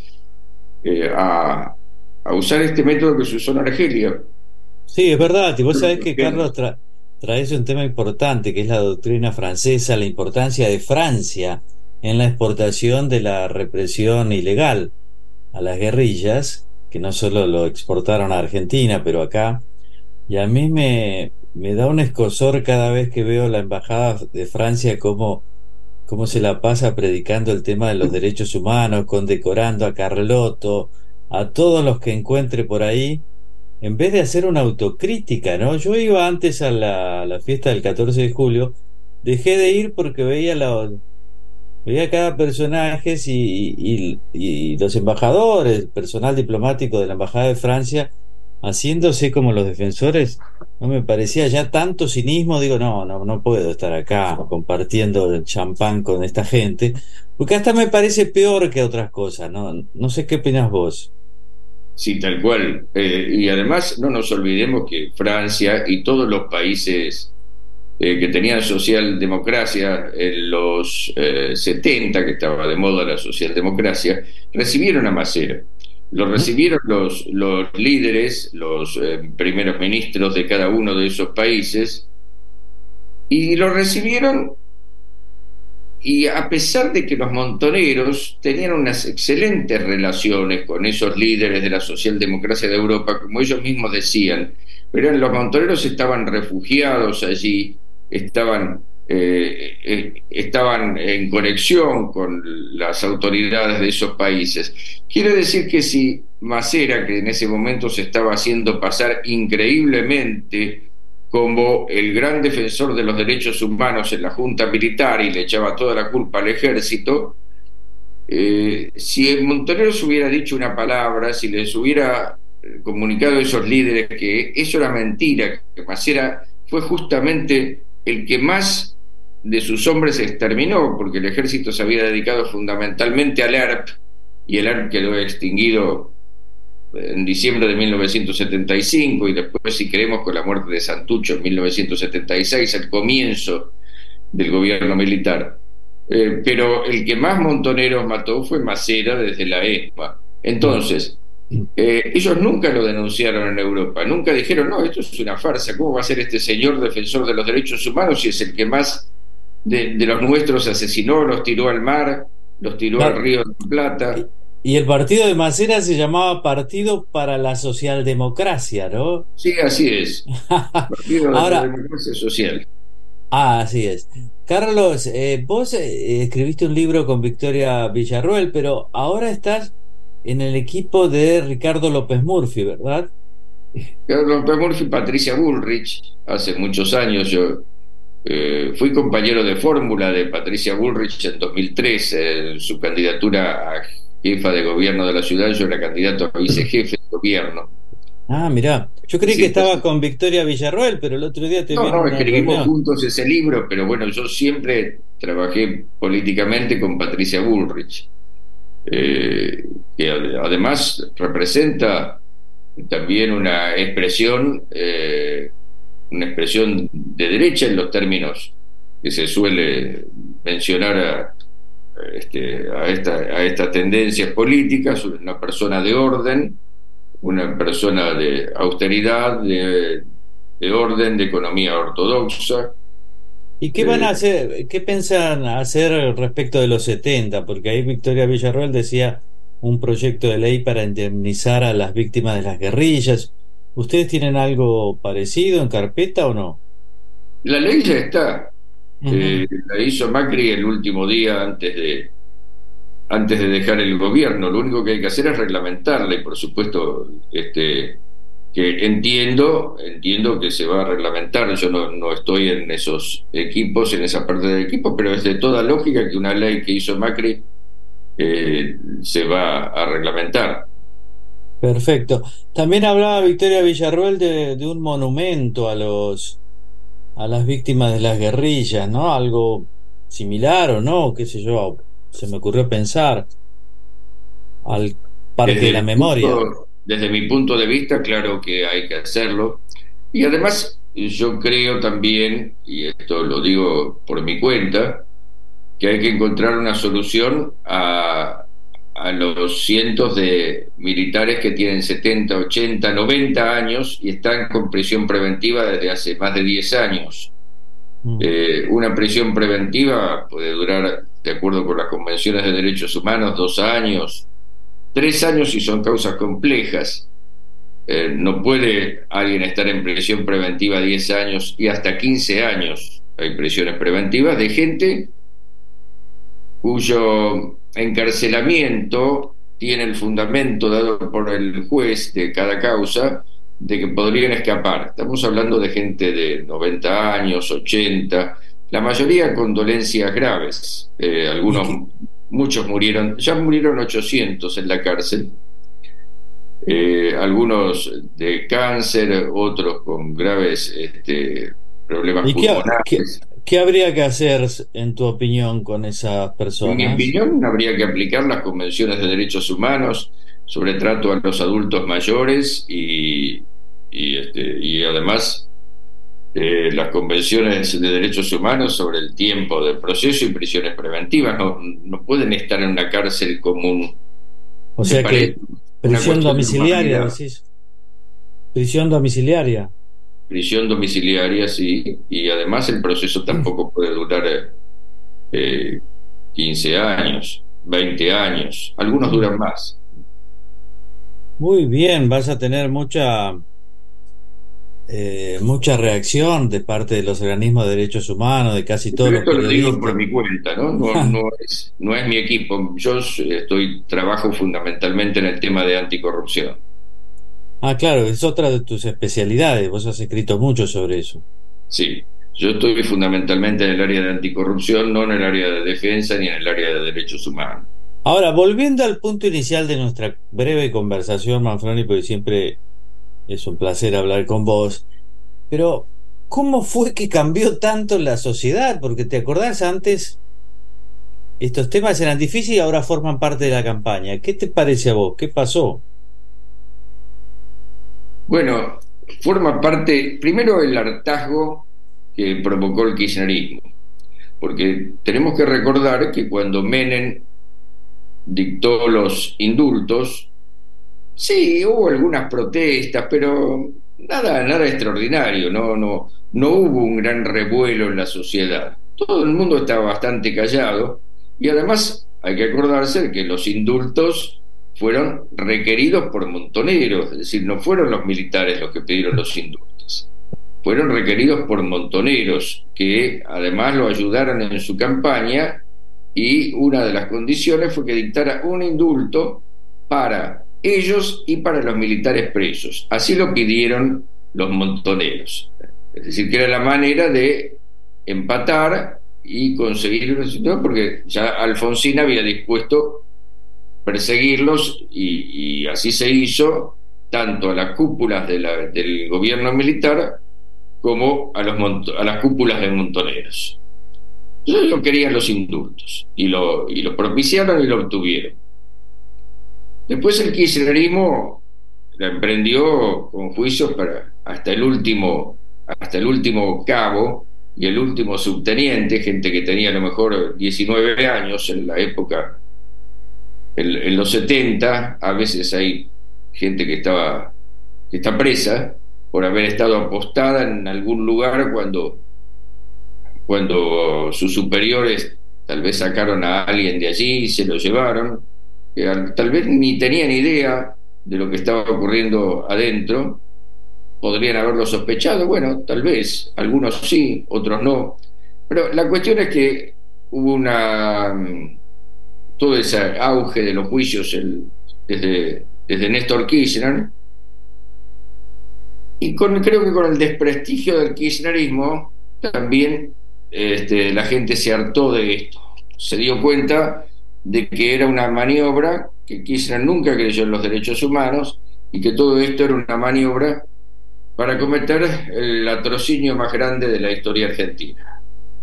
a usar este método que se usó en Argelia. Sí, es verdad. Y vos sabés que, Carlos, traes un tema importante, que es la doctrina francesa, la importancia de Francia en la exportación de la represión ilegal a las guerrillas, que no solo lo exportaron a Argentina, pero acá. Y a mí me da un escozor cada vez que veo la embajada de Francia cómo se la pasa predicando el tema de los derechos humanos, condecorando a Carlotto, a todos los que encuentre por ahí, en vez de hacer una autocrítica, ¿no? Yo iba antes a la fiesta del 14 de julio, dejé de ir porque veía cada personaje y los embajadores, personal diplomático de la embajada de Francia, haciéndose como los defensores. No me parecía ya tanto cinismo. Digo, no puedo estar acá compartiendo el champán con esta gente, porque hasta me parece peor que otras cosas. No sé qué opinas vos. Sí, tal cual. Y además no nos olvidemos que Francia y todos los países que tenían socialdemocracia en los 70, que estaba de moda la socialdemocracia, recibieron a Masera. Lo recibieron los líderes, los primeros ministros de cada uno de esos países, y lo recibieron, y a pesar de que los montoneros tenían unas excelentes relaciones con esos líderes de la socialdemocracia de Europa, como ellos mismos decían, pero los montoneros estaban refugiados allí, estaban estaban en conexión con las autoridades de esos países. Quiere decir que si Masera, que en ese momento se estaba haciendo pasar increíblemente como el gran defensor de los derechos humanos en la junta militar y le echaba toda la culpa al ejército, si Montoneros hubiera dicho una palabra, si les hubiera comunicado a esos líderes que eso era mentira, que Masera fue justamente el que más de sus hombres exterminó, porque el ejército se había dedicado fundamentalmente al ERP, y el ERP quedó extinguido en diciembre de 1975, y después, si queremos, con la muerte de Santucho en 1976, el comienzo del gobierno militar. Pero el que más Montoneros mató fue Masera desde la ESMA. Entonces, ellos nunca lo denunciaron en Europa, nunca dijeron, no, esto es una farsa, ¿cómo va a ser este señor defensor de los derechos humanos si es el que más de los nuestros asesinó, los tiró al mar, los tiró al río de la Plata? Y el partido de Masera se llamaba Partido para la Socialdemocracia, ¿no? Sí, así es. Partido de la Democracia Social. Así es. Carlos, vos escribiste un libro con Victoria Villarroel, pero ahora estás en el equipo de Ricardo López Murphy, ¿verdad? Ricardo López Murphy, Patricia Bullrich. Hace muchos años yo fui compañero de fórmula de Patricia Bullrich en 2003, en su candidatura a jefa de gobierno de la ciudad. Yo era candidato a vicejefe de gobierno. Ah, mirá, yo creí que estaba con Victoria Villarroel, pero el otro día te vi. No, escribimos juntos ese libro, pero bueno, yo siempre trabajé políticamente con Patricia Bullrich, que además representa también una expresión de derecha en los términos que se suele mencionar a estas tendencias políticas. Una persona de orden, una persona de austeridad, de orden, de economía ortodoxa. ¿Y qué van a hacer? ¿Qué piensan hacer respecto de los 70? Porque ahí Victoria Villarroel decía un proyecto de ley para indemnizar a las víctimas de las guerrillas. ¿Ustedes tienen algo parecido en carpeta o no? La ley ya está. La hizo Macri el último día antes de dejar el gobierno. Lo único que hay que hacer es reglamentarla, y por supuesto que entiendo que se va a reglamentar. Yo no estoy en esos equipos, en esa parte del equipo, pero es de toda lógica que una ley que hizo Macri se va a reglamentar. Perfecto. También hablaba Victoria Villarroel de un monumento a las víctimas de las guerrillas, ¿no? Algo similar o no, qué sé yo, se me ocurrió pensar al Parque de la Memoria. Desde mi punto de vista, claro que hay que hacerlo. Y además, yo creo también, y esto lo digo por mi cuenta, que hay que encontrar una solución a los cientos de militares que tienen 70, 80, 90 años y están con prisión preventiva desde hace más de 10 años. Una prisión preventiva puede durar, de acuerdo con las convenciones de derechos humanos, 2 años, 3 años si son causas complejas. No puede alguien estar en prisión preventiva 10 años y hasta 15 años. Hay prisiones preventivas de gente cuyo encarcelamiento tiene el fundamento dado por el juez de cada causa de que podrían escapar. Estamos hablando de gente de 90 años, 80, la mayoría con dolencias graves. Muchos murieron, ya murieron 800 en la cárcel. Algunos de cáncer, otros con graves problemas pulmonares. ¿Qué habría que hacer, en tu opinión, con esas personas? En mi opinión, habría que aplicar las convenciones de derechos humanos sobre trato a los adultos mayores y además las convenciones de derechos humanos sobre el tiempo del proceso y prisiones preventivas. No pueden estar en una cárcel común. O sea que prisión domiciliaria, decís. Prisión domiciliaria. Prisión domiciliaria, sí, y además el proceso tampoco puede durar 15 años, 20 años, algunos duran más. Muy bien, vas a tener mucha mucha reacción de parte de los organismos de derechos humanos, de casi todos Pero los esto lo digo periodistas. por mi cuenta, ¿no? No es mi equipo. Yo trabajo fundamentalmente en el tema de anticorrupción. Ah, claro, es otra de tus especialidades, vos has escrito mucho sobre eso. Sí, yo estoy fundamentalmente en el área de anticorrupción, no en el área de defensa ni en el área de derechos humanos. Ahora, volviendo al punto inicial de nuestra breve conversación, Manfroni, porque siempre es un placer hablar con vos, pero ¿cómo fue que cambió tanto la sociedad? Porque te acordás, antes estos temas eran difíciles y ahora forman parte de la campaña. ¿Qué te parece a vos? ¿Qué pasó? Bueno, forma parte, primero, el hartazgo que provocó el kirchnerismo, porque tenemos que recordar que cuando Menem dictó los indultos, sí, hubo algunas protestas, pero nada extraordinario, no hubo un gran revuelo en la sociedad. Todo el mundo estaba bastante callado, y además hay que acordarse de que los indultos fueron requeridos por Montoneros, es decir, no fueron los militares los que pidieron los indultos, fueron requeridos por Montoneros, que además lo ayudaron en su campaña, y una de las condiciones fue que dictara un indulto para ellos y para los militares presos. Así lo pidieron los Montoneros, es decir, que era la manera de empatar y conseguir una situación, porque ya Alfonsín había dispuesto perseguirlos, y así se hizo, tanto a las cúpulas del gobierno militar como a las cúpulas de Montoneros. Ellos querían los indultos y lo propiciaron y lo obtuvieron. Después el kirchnerismo la emprendió con juicios hasta el último cabo y el último subteniente, gente que tenía a lo mejor 19 años en la época. En los 70, a veces hay gente que está presa por haber estado apostada en algún lugar cuando sus superiores tal vez sacaron a alguien de allí y se lo llevaron, que tal vez ni tenían idea de lo que estaba ocurriendo adentro. Podrían haberlo sospechado, bueno, tal vez, algunos sí, otros no, pero la cuestión es que hubo todo ese auge de los juicios desde Néstor Kirchner, y creo que con el desprestigio del kirchnerismo también la gente se hartó de esto, se dio cuenta de que era una maniobra, que Kirchner nunca creyó en los derechos humanos, y que todo esto era una maniobra para cometer el latrocinio más grande de la historia argentina.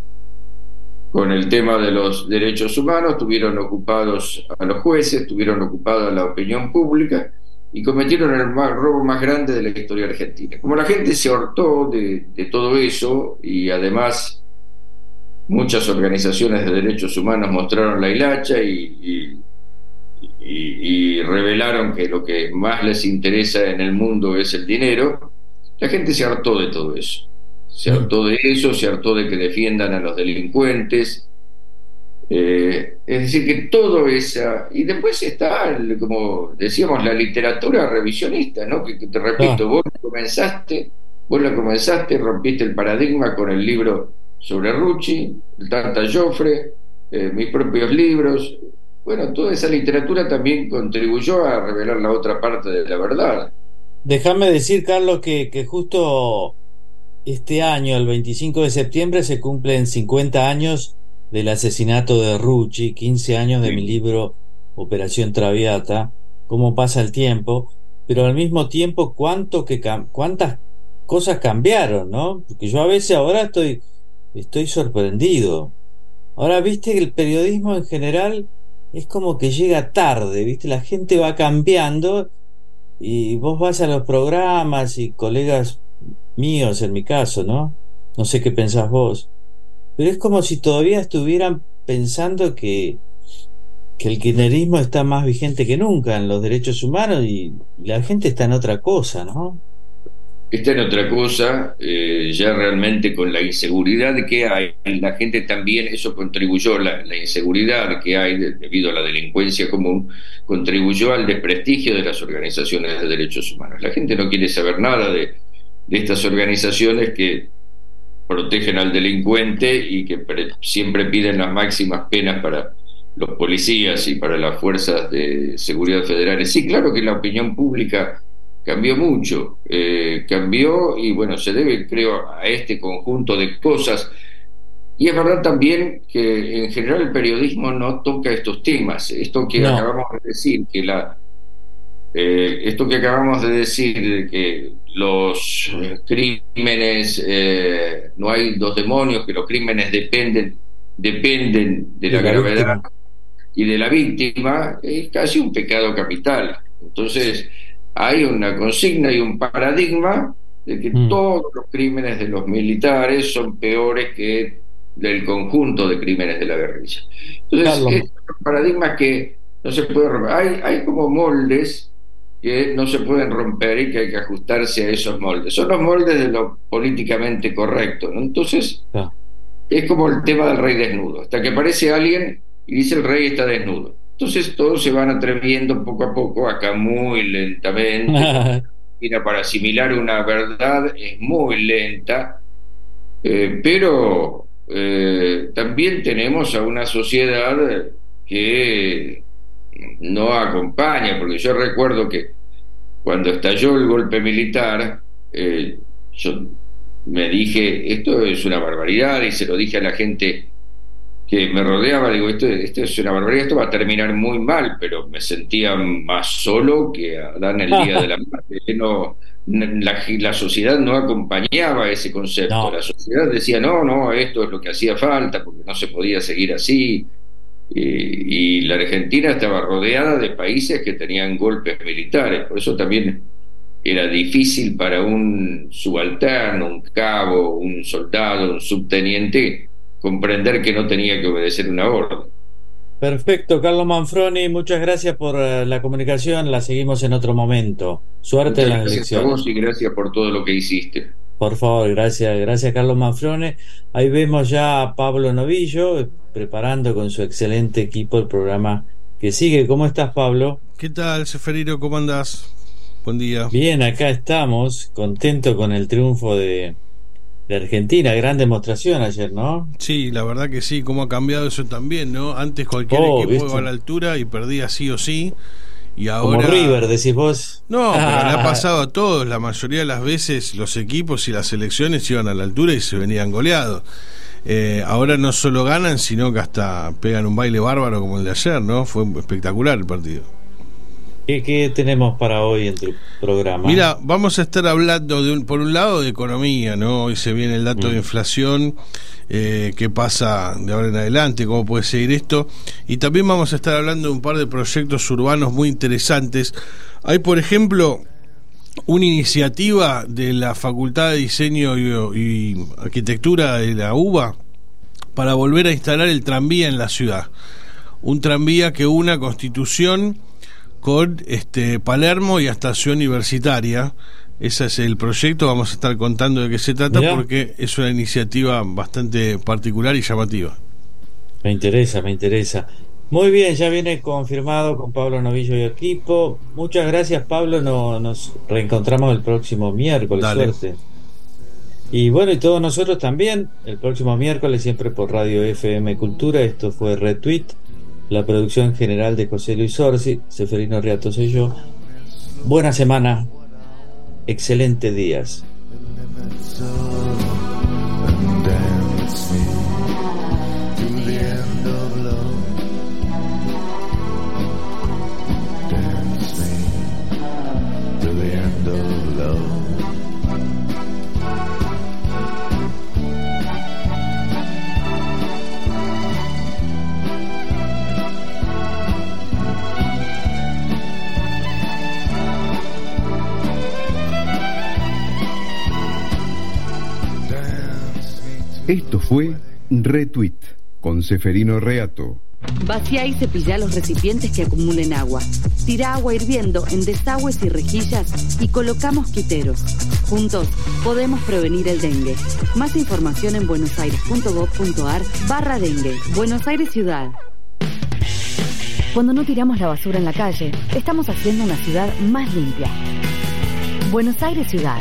Con el tema de los derechos humanos tuvieron ocupados a los jueces, tuvieron ocupada a la opinión pública, y cometieron el robo más grande de la historia argentina. Como la gente se hartó de todo eso, y además muchas organizaciones de derechos humanos mostraron la hilacha y revelaron que lo que más les interesa en el mundo es el dinero, la gente se hartó de todo eso. Se hartó de eso, se hartó de que defiendan a los delincuentes. Es decir, que todo esa... Y después está, como decíamos, la literatura revisionista, ¿no? Que te repito, vos la comenzaste, rompiste el paradigma con el libro sobre Rucci, el Tanta Joffre, mis propios libros. Bueno, toda esa literatura también contribuyó a revelar la otra parte de la verdad. Déjame decir, Carlos, que justo este año, el 25 de septiembre, se cumplen 50 años del asesinato de Rucci, 15 años de mi libro Operación Traviata. Cómo pasa el tiempo, pero al mismo tiempo cuántas cosas cambiaron, ¿no? Porque yo a veces ahora estoy sorprendido. Ahora, viste que el periodismo en general es como que llega tarde, viste, la gente va cambiando, y vos vas a los programas, y colegas míos en mi caso, ¿no? No sé qué pensás vos, pero es como si todavía estuvieran pensando que el kirchnerismo está más vigente que nunca en los derechos humanos, y la gente está en otra cosa, ¿no? Está en otra cosa, ya realmente con la inseguridad que hay, la gente también, eso contribuyó, la inseguridad que hay debido a la delincuencia común, contribuyó al desprestigio de las organizaciones de derechos humanos. La gente no quiere saber nada de estas organizaciones que protegen al delincuente y que siempre piden las máximas penas para los policías y para las fuerzas de seguridad federales. Sí, claro que la opinión pública cambió mucho, cambió, y bueno, se debe, creo, a este conjunto de cosas. Y es verdad también que en general el periodismo no toca estos temas. Esto que acabamos de decir, de que los crímenes, no hay dos demonios, que los crímenes dependen de la gravedad y de la víctima, es casi un pecado capital. Entonces hay una consigna y un paradigma de que todos los crímenes de los militares son peores que del conjunto de crímenes de la guerrilla. Entonces, es un paradigma que no se puede romper. Hay como moldes que no se pueden romper y que hay que ajustarse a esos moldes. Son los moldes de lo políticamente correcto, ¿no? Entonces, es como el tema del rey desnudo. Hasta que aparece alguien y dice el rey está desnudo. Entonces todos se van atreviendo poco a poco, acá muy lentamente. Mira, para asimilar una verdad es muy lenta, pero también tenemos a una sociedad que no acompaña, porque yo recuerdo que cuando estalló el golpe militar, yo me dije, esto es una barbaridad, y se lo dije a la gente que me rodeaba, digo, esto es una barbaridad, esto va a terminar muy mal, pero me sentía más solo que Adán el día de la muerte. La sociedad no acompañaba ese concepto. La sociedad decía, no, esto es lo que hacía falta, porque no se podía seguir así. Y la Argentina estaba rodeada de países que tenían golpes militares, por eso también era difícil para un subalterno, un cabo, un soldado, un subteniente comprender que no tenía que obedecer una orden. Perfecto, Carlos Manfroni, muchas gracias por la comunicación, la seguimos en otro momento. Suerte en las elecciones. Gracias a vos y gracias por todo lo que hiciste. Por favor, gracias Carlos Manfroni. Ahí vemos ya a Pablo Novillo preparando con su excelente equipo el programa que sigue. ¿Cómo estás, Pablo? ¿Qué tal, Seferino? ¿Cómo andás? Buen día. Bien, acá estamos, contento con el triunfo de Argentina, gran demostración ayer, ¿no? Sí, la verdad que sí, cómo ha cambiado eso también, ¿no? Antes cualquier equipo iba a la altura y perdía sí o sí, y ahora... Como River, decís vos. No, pero le ha pasado a todos, la mayoría de las veces los equipos y las selecciones iban a la altura y se venían goleados. Ahora no solo ganan, sino que hasta pegan un baile bárbaro como el de ayer, ¿no? Fue espectacular el partido. ¿Qué tenemos para hoy en tu programa? Mira, vamos a estar hablando por un lado de economía, ¿no? Hoy se viene el dato de inflación, qué pasa de ahora en adelante, cómo puede seguir esto, y también vamos a estar hablando de un par de proyectos urbanos muy interesantes. Hay, por ejemplo, una iniciativa de la Facultad de Diseño y Arquitectura de la UBA para volver a instalar el tranvía en la ciudad. Un tranvía que una Constitución con Palermo y hasta Ciudad Universitaria. Ese es el proyecto, vamos a estar contando de qué se trata. Mirá, porque es una iniciativa bastante particular y llamativa. Me interesa. Muy bien, ya viene confirmado con Pablo Novillo y equipo. Muchas gracias, Pablo, nos reencontramos el próximo miércoles. Dale. Suerte. Y bueno, y todos nosotros también, el próximo miércoles, siempre por Radio FM Cultura. Esto fue Retweet. La producción general de José Luis Orsi, Seferino Reato soy yo. Buena semana, excelentes días. Esto fue Retweet con Seferino Reato. Vacía y cepilla los recipientes que acumulen agua. Tira agua hirviendo en desagües y rejillas y coloca mosquiteros. Juntos podemos prevenir el dengue. Más información en buenosaires.gov.ar/dengue. Buenos Aires Ciudad. Cuando no tiramos la basura en la calle, estamos haciendo una ciudad más limpia. Buenos Aires Ciudad.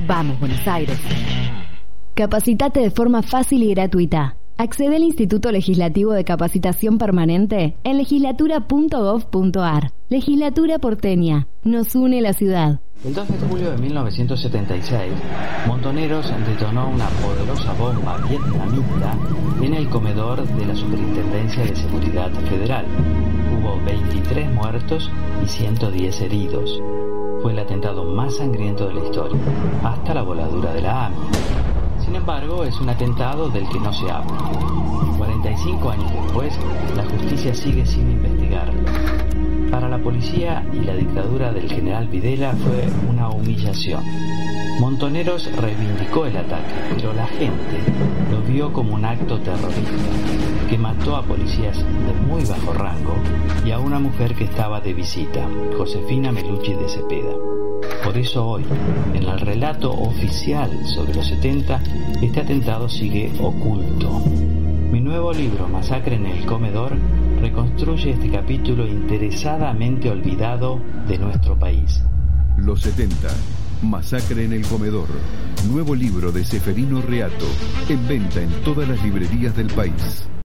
Vamos, Buenos Aires. Capacitate de forma fácil y gratuita. Accede al Instituto Legislativo de Capacitación Permanente en legislatura.gov.ar. Legislatura porteña. Nos une la ciudad. El 2 de julio de 1976, Montoneros detonó una poderosa bomba vietnamita en el comedor de la Superintendencia de Seguridad Federal. Hubo 23 muertos y 110 heridos. Fue el atentado más sangriento de la historia, hasta la voladura de la AMIA. Sin embargo, es un atentado del que no se habla. 45 años después, la justicia sigue sin investigarlo. Para la policía y la dictadura del general Videla fue una humillación. Montoneros reivindicó el ataque, pero la gente lo vio como un acto terrorista que mató a policías de muy bajo rango y a una mujer que estaba de visita, Josefina Melucci de Cepeda. Por eso hoy, en el relato oficial sobre los 70, este atentado sigue oculto. Mi nuevo libro, Masacre en el Comedor, reconstruye este capítulo interesadamente olvidado de nuestro país. Los 70. Masacre en el Comedor. Nuevo libro de Ceferino Reato. En venta en todas las librerías del país.